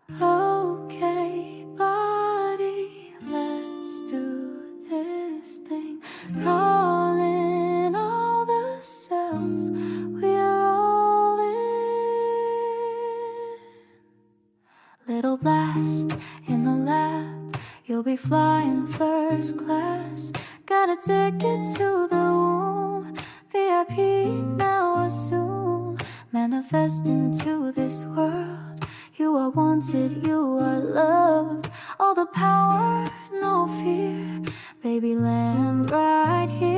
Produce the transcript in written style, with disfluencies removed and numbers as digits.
Okay, buddy, let's do this thing. Calling all the cells, we are all in. Little blast in the lab, you'll be flying first class. Got a ticket to the womb, VIP now assume. Manifest into this world, you are wanted, you are loved. All the power, no fear, baby, land right here.